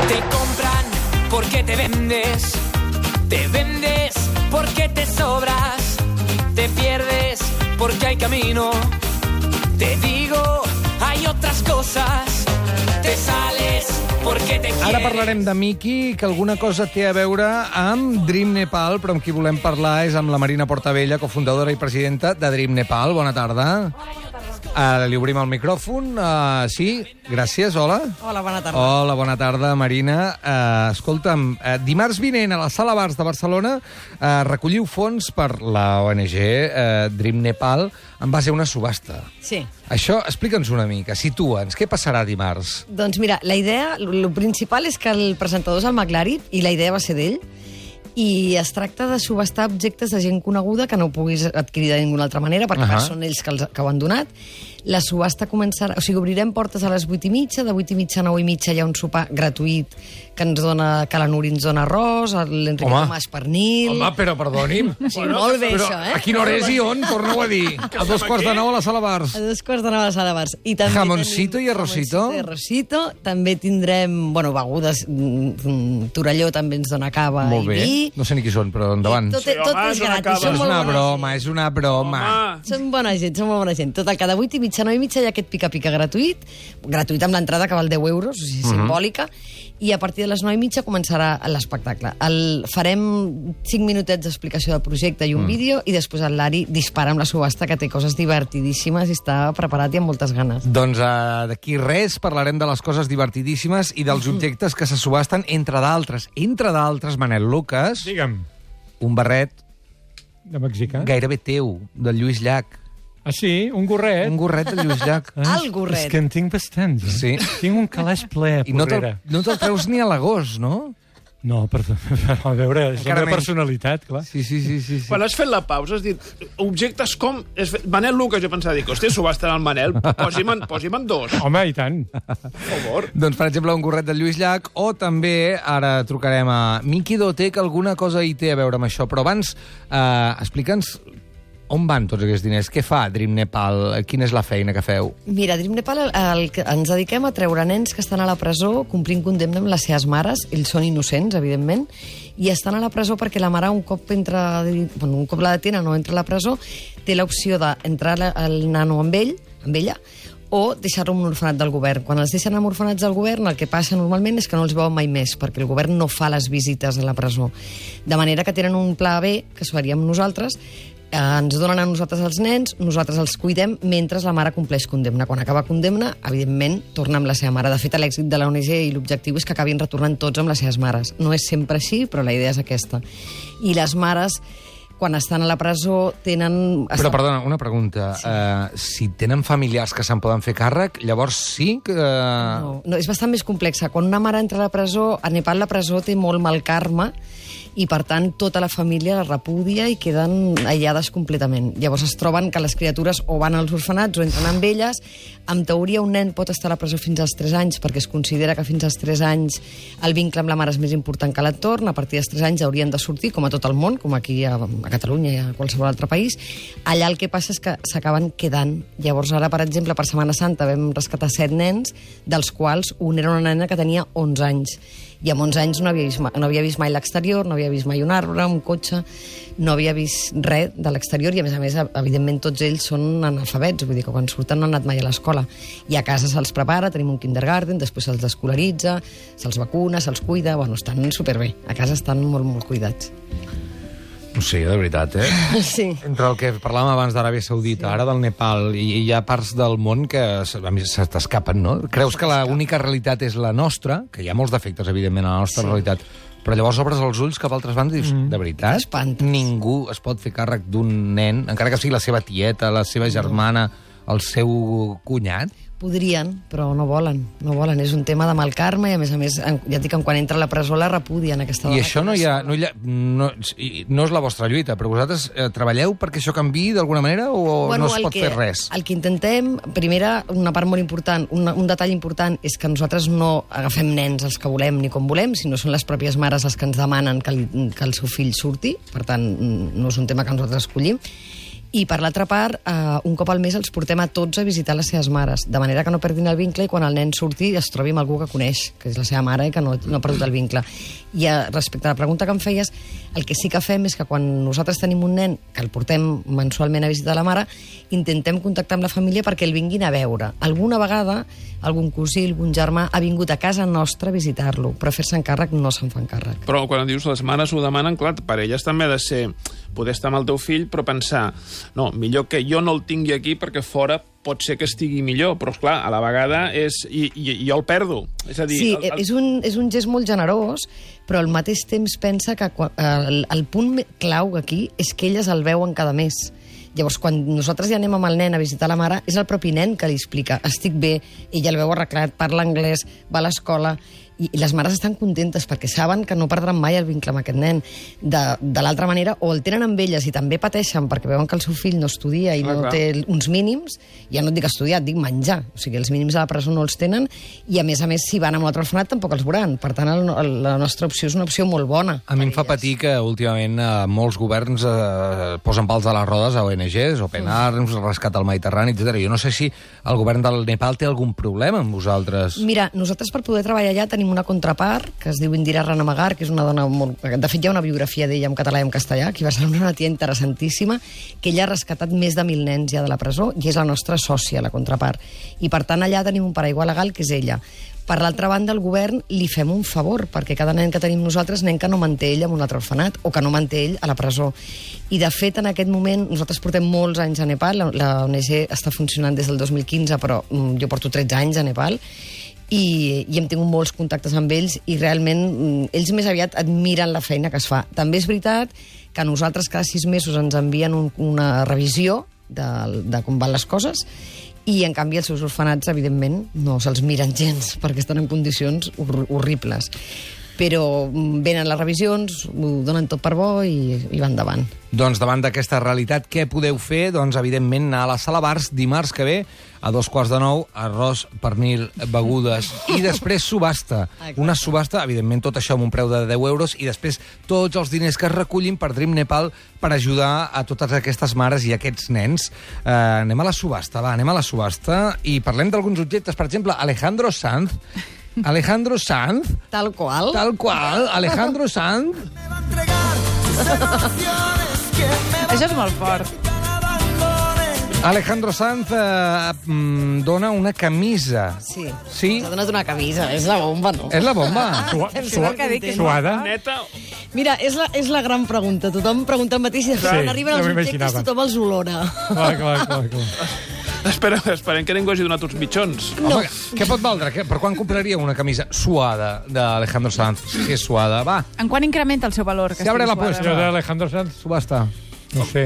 Te compran porque te vendes porque te sobras, te pierdes porque hay camino. Te digo, hay otras cosas, te sales porque te quieres. Ara parlarem de Miki, que alguna cosa té a veure amb Dream Nepal, però amb qui volem parlar és amb la Marina Portabella, cofundadora i presidenta de Dream Nepal. Bona tarda. Li obrim el micròfon. Sí, gràcies, hola. Hola, bona tarda. Hola, bona tarda, Marina. Escolta'm, dimarts vinent a la Sala Bars de Barcelona recolliu fons per la ONG Dream Nepal en base a una subhasta. Sí. Això, explica'ns una mica, situa'ns, què passarà dimarts? Doncs mira, la idea, el principal és que el presentador és el McLaren i la idea va ser d'ell, i es tracta de subhastar objectes de gent coneguda que no puguis adquirir de ninguna altra manera, perquè són ells que ho han donat. La subhasta començarà... O sigui, obrirem portes a les 8:30, de 8:30 a 9:30 hi ha un sopar gratuït que ens dona, que la Núria ens dona arròs, l'Enrique Tomàs pernil... Home, però perdoni'm. Sí, molt bé, però això, a quina hora és i on? Torna-ho a dir. A 2:45 a la Sala Bars. A 2:45 a la Sala Bars. I també Jamoncito i arrocito. Jamoncito i arrocito. També tindrem, begudes. Torelló també ens dona cava i vi. No sé ni qui són, però endavant. Tot és gratis. És una broma, és una broma. Són bona gent, són molt bona gent. Total, cada 8:30, 9:30 hi ha aquest pica-pica gratuït amb l'entrada que val 10 euros, o sigui, simbòlica, i a partir de les 9:30 començarà l'espectacle. Farem 5 minutets d'explicació del projecte i un vídeo, i després el Lari dispara amb la subhasta, que té coses divertidíssimes i està preparat i amb moltes ganes. Doncs d'aquí res parlarem de les coses divertidíssimes i dels objectes que se subhasten, entre d'altres, Manel Lucas. Digue'm. Un barret de mexicà? Gairebé teu, del Lluís Llach. Ah, sí? Un gorret? Un gorret de Lluís Llach. El gorret. És que en tinc bastants. Sí. Tinc un calaix ple, I no te'l treus ni a l'agost, no? No, perdó. A veure, és la meva personalitat, clar. Sí. Quan has fet la pausa, has dit, objectes com... Manel Lucas, jo pensava, hòstia, subhasten el Manel, posi'm en dos. Home, i tant. Per favor. Doncs, per exemple, un gorret del Lluís Llach, o també, ara trucarem a Miki Doté, que alguna cosa hi té a veure amb això. Però abans, explica'ns on van tots aquests diners? Què fa Dream Nepal? Quina és la feina que feu? Mira, Dream Nepal ens dediquem a treure nens que estan a la presó complint condemna amb les seves mares. Ells són innocents, evidentment, i estan a la presó perquè la mare, un cop la detenen o entra a la presó, té l'opció d'entrar el nano amb ella, o deixar-lo en un orfenat del govern. Quan els deixen en orfenats del govern, el que passa normalment és que no els veuen mai més, perquè el govern no fa les visites a la presó. De manera que tenen un pla B, que faríem nosaltres, ens donen a nosaltres els nens, nosaltres els cuidem mentre la mare compleix condemna. Quan acaba condemna, evidentment, torna amb la seva mare. De fet, l'èxit de la ONG i l'objectiu és que acabin retornant tots amb les seves mares. No és sempre així, però la idea és aquesta. I les mares, quan estan a la presó, tenen... Però, perdona, una pregunta. Sí. Si tenen familiars que se'n poden fer càrrec, llavors sí que... No, és bastant més complexa. Quan una mare entra a la presó, a Nepal la presó té molt mal karma, i, per tant, tota la família la repudia i queden aïllades completament. Llavors es troben que les criatures o van als orfenats o entren amb elles. En teoria, un nen pot estar a la presó fins als 3 anys, perquè es considera que fins als 3 anys el vincle amb la mare és més important que l'entorn. A partir dels 3 anys haurien de sortir, com a tot el món, com aquí a Catalunya i a qualsevol altre país. Allà el que passa és que s'acaben quedant. Llavors, ara, per exemple, per Setmana Santa vam rescatar 7 nens, dels quals un era una nena que tenia 11 anys. I amb 11 anys no havia vist mai l'exterior, no havia vist mai un arbre, un cotxe, no havia vist res de l'exterior, i a més, evidentment, tots ells són analfabets, vull dir que quan surten no han anat mai a l'escola. I a casa se'ls prepara, tenim un kindergarten, després se'ls escolaritza, se'ls vacuna, se'ls cuida, estan superbé. A casa estan molt, molt cuidats. No sé, de veritat, Sí. Entre el que parlàvem abans d'Aràbia Saudita, ara del Nepal, i hi ha parts del món que a mi se t'escapen, no? Creus que l'única realitat és la nostra, que hi ha molts defectes, evidentment, a la nostra realitat, però llavors obres els ulls cap a altres bandes i dius, de veritat, ningú es pot fer càrrec d'un nen, encara que sigui la seva tieta, la seva germana, el seu cunyat? Podrien, però no volen. És un tema de mal karma i, a més, ja et dic que quan entra a la presó la repudien, aquesta dona. I això no és la vostra lluita, però vosaltres treballeu perquè això canviï d'alguna manera o no es pot fer res? El que intentem, primera, una part molt important, un detall important, és que nosaltres no agafem nens els que volem ni com volem, sinó són les pròpies mares les que ens demanen que el seu fill surti, per tant, no és un tema que nosaltres escollim. I, per l'altra part, un cop al mes els portem a tots a visitar les seves mares, de manera que no perdin el vincle i quan el nen surti es trobi amb algú que coneix, que és la seva mare i que no ha perdut el vincle. I respecte a la pregunta que em feies, el que sí que fem és que quan nosaltres tenim un nen que el portem mensualment a visitar la mare, intentem contactar amb la família perquè el vinguin a veure. Alguna vegada algun cosí, algun germà ha vingut a casa nostra a visitar-lo, però fer-se'n càrrec no se'n fan càrrec. Però quan dius les mares ho demanen, clar, per elles també ha de ser poder estar amb el teu fill, però pensar, no, millor que jo no el tingui aquí perquè fora pot ser que estigui millor, però esclar, a la vegada és... I jo el perdo. És a dir... Sí, és un gest molt generós, però al mateix temps pensa que el punt clau aquí és que elles el veuen cada mes. Llavors, quan nosaltres ja anem amb el nen a visitar la mare, és el propi nen que li explica, estic bé, ella el veu arreglat, parla anglès, va a l'escola, i les mares estan contentes perquè saben que no perdran mai el vincle amb aquest nen. De l'altra manera, o el tenen amb elles i també pateixen perquè veuen que el seu fill no estudia i no té uns mínims, ja no et dic estudiar, et dic menjar. O sigui, els mínims a la presó no els tenen i, a més, si van a un altre orfenat tampoc els veuran. Per tant, la nostra opció és una opció molt bona. A mi em fa patir que últimament molts governs posen pals a les rodes a ONGs, Open Arms, Rescat al Mediterrani, etc. Jo no sé si el govern del Nepal té algun problema amb vosaltres. Mira, nosaltres per poder treballar allà tenim una contrapart, que es diu Indira Ranamagar, que és una dona molt... De fet, hi ha una biografia d'ella en català i en castellà, que va ser una tia interessantíssima, que ella ha rescatat més de 1.000 nens ja de la presó, i és la nostra sòcia, la contrapart. I, per tant, allà tenim un paraigua legal, que és ella. Per l'altra banda, el govern li fem un favor, perquè cada nen que tenim nosaltres, nen que no manté ell en un altre orfenat, o que no manté ell a la presó. I, de fet, en aquest moment, nosaltres portem molts anys a Nepal, la ONG està funcionant des del 2015, però jo porto 13 anys a Nepal, i hem tingut molts contactes amb ells i realment ells més aviat admiren la feina que es fa. També és veritat que nosaltres cada 6 mesos ens envien una revisió de com van les coses i, en canvi, els seus orfenats, evidentment, no se'ls miren gens perquè estan en condicions horribles. Però venen les revisions, ho donen tot per bo i van endavant. Doncs davant d'aquesta realitat, què podeu fer? Doncs, evidentment, anar a la Sala Bars dimarts que ve a 8:45, arròs, pernil, begudes i després subhasta. Una subhasta, evidentment, tot això amb un preu de 10 euros i després tots els diners que es recullin per Dream Nepal per ajudar a totes aquestes mares i aquests nens. Anem a la subhasta, va, anem a la subhasta i parlem d'alguns objectes. Per exemple, Alejandro Sanz, Tal qual. Alejandro Sanz. Això és molt fort. Alejandro Sanz dona una camisa. Sí. Sí? Ens ha donat una camisa, és la bomba, no? És la bomba? Suada? Neta... Mira, és la gran pregunta. Tothom pregunta el mateix i després quan arriben els objectes tothom els olora. Clar. Esperem que ningú hagi donat uns mitjons. No. Home, què pot valdre? Per quan compraria una camisa suada d'Alejandro Sanz? Si és suada, va. En quan incrementa el seu valor? Se abre la puesta. Jo d'Alejandro Sanz, Subhasta. no sé...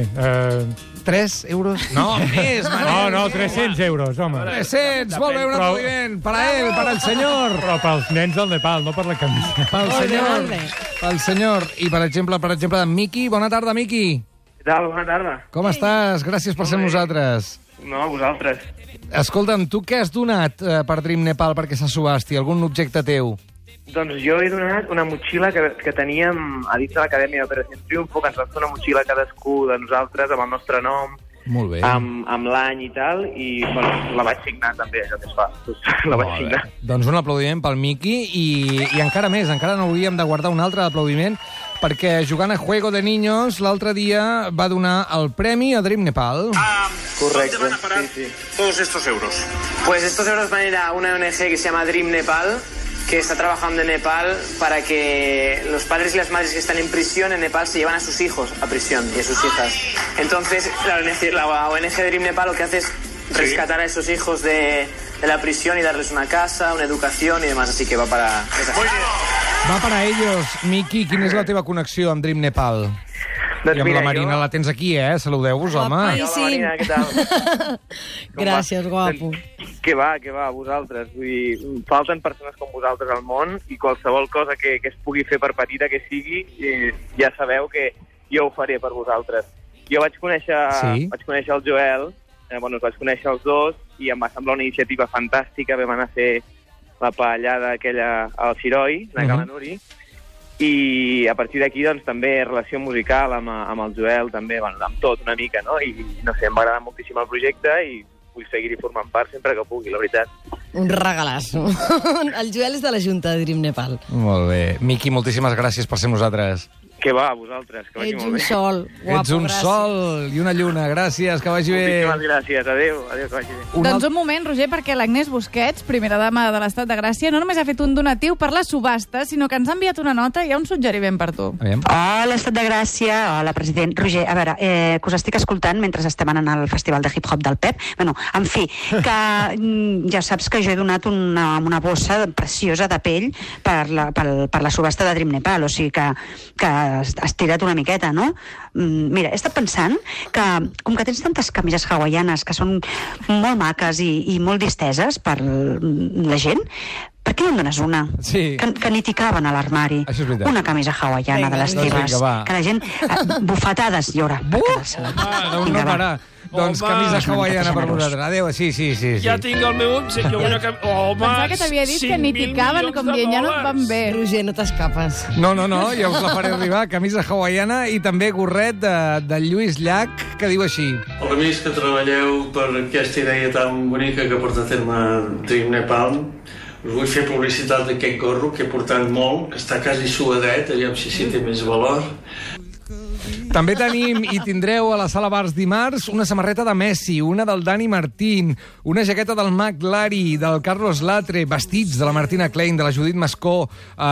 3 euros? No, més, Manel. No, 300 euros, home. 300, molt bé, un aplaudiment. Para él, para el senyor. Però pels nens del Nepal, no per la camisa. Pel senyor. I, per exemple, Miqui. Bona tarda, Miqui. Què tal? Bona tarda. Com estàs? Gràcies per ser amb nosaltres. No, vosaltres. Escolta'm, tu què has donat per Dream Nepal perquè se subhasti? Algun objecte teu? Doncs jo he donat una motxilla que teníem a dins de l'Acadèmia d'Operacions Triunfo, que ens va fer una motxilla cadascú de nosaltres amb el nostre nom, molt bé. Amb l'any i tal, i bueno, la vaig signar també, allò que es fa. La vaig signar. Doncs un aplaudiment pel Miqui i encara més, encara no hauríem de guardar un altre aplaudiment perquè jugant a Juego de Niños l'altre dia va donar el premi a Dream Nepal. Correcte, ¿Dónde van a parar todos estos euros? Pues estos euros van a ir a una ONG que se llama Dream Nepal, que está trabajando en Nepal para que los padres y las madres que están en prisión en Nepal se llevan a sus hijos a prisión y a sus hijas. Entonces, la ONG Dream Nepal lo que hace es rescatar a esos hijos de la prisión y darles una casa, una educación y demás, así que va para esa gente. Va para ellos. Miqui, quina és la teva connexió amb Dream Nepal? Doncs I amb mira, la Marina la tens aquí, Saludeu-vos, home. Hola, Marina, què tal? Gràcies, guapo. Què va, vosaltres? Vull dir, falten persones com vosaltres al món i qualsevol cosa que es pugui fer per petita que sigui, ja sabeu que jo ho faré per vosaltres. Jo vaig conèixer el Joel, us vaig conèixer els dos i em va semblar una iniciativa fantàstica. Vam anar a fer la paellada aquella al Xiroi, a Calanuri, I a partir d'aquí, doncs, també relació musical amb el Joel, també, bueno, amb tot una mica, no? I no sé, em va agradar moltíssim el projecte i vull seguir-hi formant part sempre que pugui, la veritat. Un regalasso. El Joel és de la Junta de Dream Nepal. Molt bé. Miqui, moltíssimes gràcies per ser amb nosaltres. Que va, a vosaltres, que vagi Ets molt un bé. sol, guapo, Ets un gràcies. sol i una lluna. Gràcies, que vagi bé. Moltíssimes gràcies, adéu, que vagi bé. Doncs un moment, Roger, perquè l'Agnès Busquets, primera dama de l'Estat de Gràcia, no només ha fet un donatiu per la subhasta, sinó que ens ha enviat una nota i hi ha un suggeriment per tu. Aviam. Hola, Estat de Gràcia. Hola, president. Roger, a veure, que us estic escoltant mentre estem anant al Festival de Hip-Hop del Pep. Bueno, en fi, que ja saps que jo he donat una bossa preciosa de pell per la subhasta de Dream Nepal, o sigui que has tirat una miqueta, no? Mira, he estat pensant que, com que tens tantes camises hawaianes que són molt maques i molt disteses per la gent, per què no en dones una? Sí. Que ni t'hi caben a l'armari. Això és veritat. Una camisa hawaiana de les doncs teves. vinga, va. Que la gent... bufetades hi haurà per quedar-se-la. No parar. Doncs Home. camisa hawaiana per Generós. vosaltres. Adéu, sí. Ja tinc el meu obsequi. Home, Pensava que t'havia dit que ni t'hi caben, com dient, ja no et van bé. Roger, no t'escapes. No, ja us la faré arribar. Camisa hawaiana i també gorret de Lluís Llach, que diu així. Els amics que treballeu per aquesta idea tan bonica que porta a terme Dream Nepal, us vull fer publicitat d'aquest gorro que he portat molt, que està quasi suadet, aviam si té més valor. També tenim i tindreu a la Sala Bars dimarts una samarreta de Messi, una del Dani Martín, una jaqueta del Mac Lari, del Carlos Latre, vestits de la Martina Klein, de la Judit Mascó,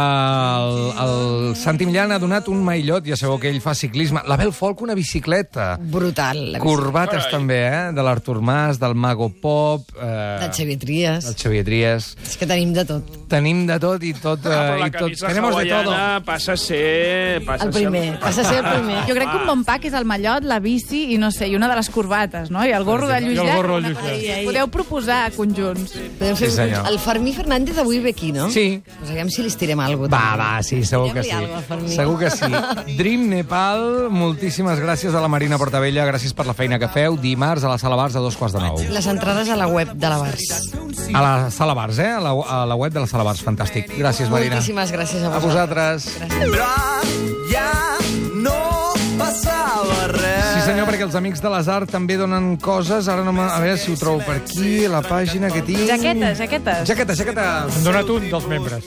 el Santi Millán ha donat un maillot, ja sabeu que ell fa ciclisme, la Bel Folk una bicicleta. Brutal. Corbates també, de l'Artur Mas, del Mago Pop... Del Xavier Trias. Del Xavier Trias. És que tenim de tot. Tenim de tot i tot... Però la i tot. camisa Tenemos de todo. hawaiana passa a ser... El primer. Passa a ser el primer. Jo crec que un bon pack és el mallot, la bici i no sé, i una de les corbates, no? I el gorro de Lluís I el Llach. gorro de Lluís Llach. Podeu proposar conjunts. Podem fer Sí, senyor. el Fermí Fernández avui ve aquí, no? Sí. Pues aviam si li estirem alguna cosa. Va, sí, segur que sí. Diguem-li alguna cosa, Fermí. Segur que sí. Dream Nepal, moltíssimes gràcies a la Marina Portabella, gràcies per la feina que feu. Dimarts a la Sala Bars a 2:45. Les entrades a la web de la Bars. A la Sala Bars, a la web de la Sala Bars. Fantàstic. Gràcies, Marina. Moltíssimes gràcies a A vosaltres. Però ja no passava res. Sí, senyor, perquè els Amics de les Arts també donen coses. Ara no a veure si ho trobo per aquí, la pàgina que tinc... Jaquetes. Jaqueta. Han donat un dels membres.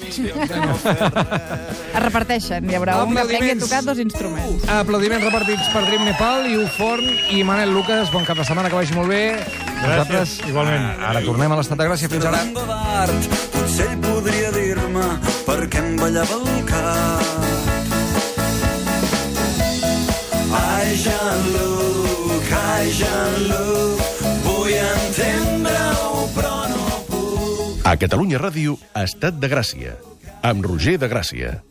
Es reparteixen, hi haurà un que aprengui a tocar 2 instruments. Aplaudiments repartits per Dream Nepal, Iu Forn i Manel Lucas. Bon cap de setmana, que vagi molt bé. Nosaltres, igualment. Ara tornem a l'Estat de Gràcia. Fins ara. d'art, potser ell podria dir-me per què em ballava el cap. Ai, Jean-Luc, vull entendre-ho, però no puc. A Catalunya Ràdio, Estat de Gràcia, amb Roger de Gràcia.